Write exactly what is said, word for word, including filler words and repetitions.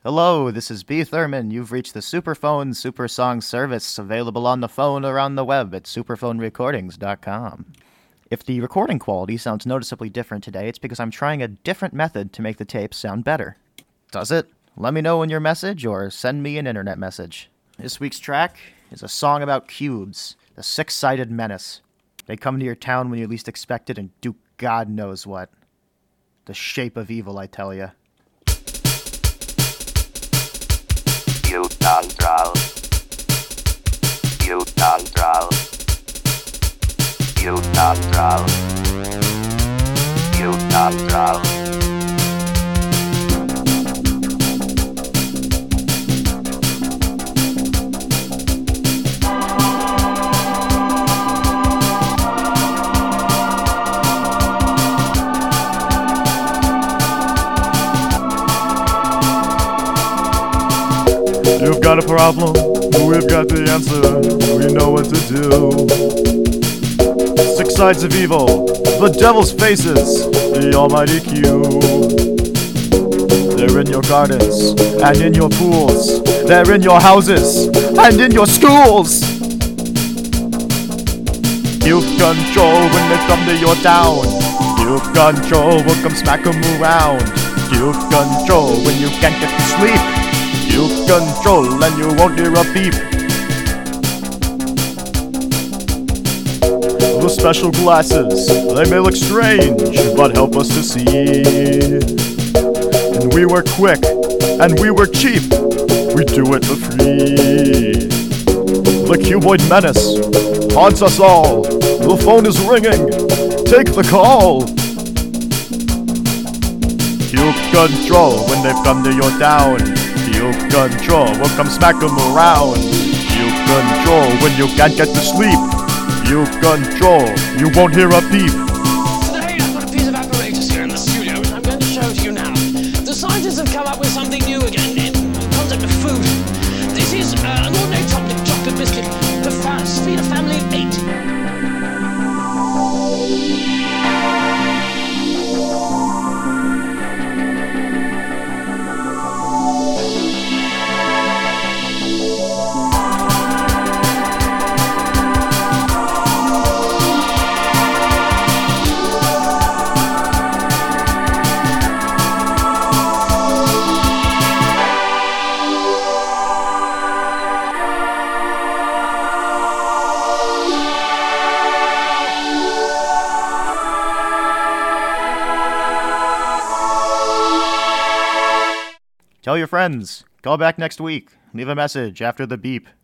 Hello, this is B. Thurman. You've reached the Superphone Super Song service, available on the phone or on the web at superphone recordings dot com. If the recording quality sounds noticeably different today, it's because I'm trying a different method to make the tapes sound better. Does it? Let me know in your message or send me an internet message. This week's track is a song about cubes, the six-sided menace. They come to your town when you least expect it and do God knows what. The shape of evil, I tell ya. You control. You control. You control. You control. You've got a problem, we've got the answer, we know what to do. Six sides of evil, the devil's faces, the almighty cube. They're in your gardens, and in your pools. They're in your houses, and in your schools. You've control when they come to your town. You've control, we'll come smack 'em around. You've control when you can't get to sleep. You control and you won't hear a beep. The special glasses, they may look strange, but help us to see. And we work quick, and we work cheap, we do it for free. The cuboid menace haunts us all. The phone is ringing, take the call. You control when they've come to your town. You control, we'll come smack 'em around. You control when you can't get to sleep. You control, you won't hear a beep. Today I've got a piece of apparatus here in the studio which I'm going to show to you now. The scientists have come up with something new again in the concept of food. This is uh, an ordinary chocolate chocolate biscuit to fa- feed a family of eight. Tell your friends. Call back next week. Leave a message after the beep.